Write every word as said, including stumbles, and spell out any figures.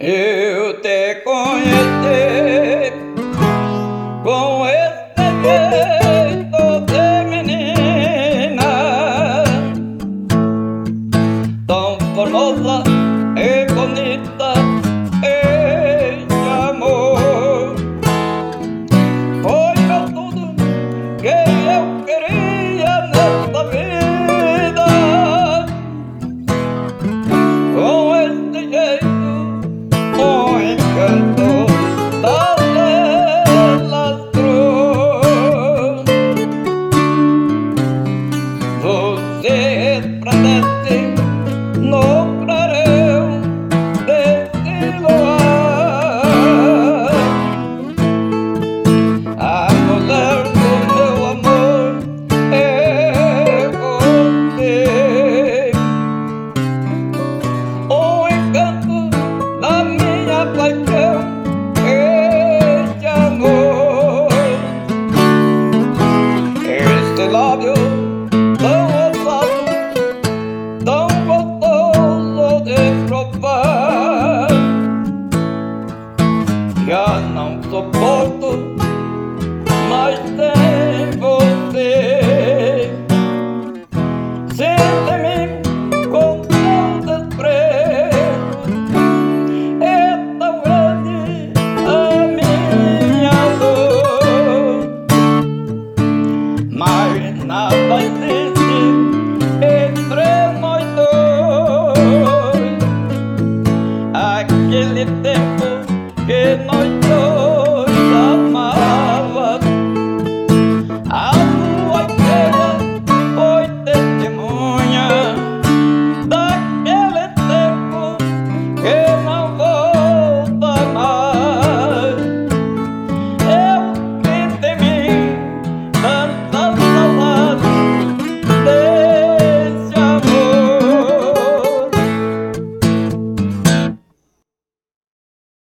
Eu te conheci com esse jeito de menina tão formosa e bonita e de amor. Foi meu tudo que eu queria nesta vida. Com esse jeito, o encanto da lastrou. Você resplandece no clarão desse luar, a mulher do meu amor é você. O encanto da minha paixão e de amor. Este lábio tão ousado, tão gostoso de provar, já não suporto mais sem você. Sinta em mim com teu desprezo, é tão grande a minha dor, mas nada existe entre nós dois. Aquele tempo que nós dois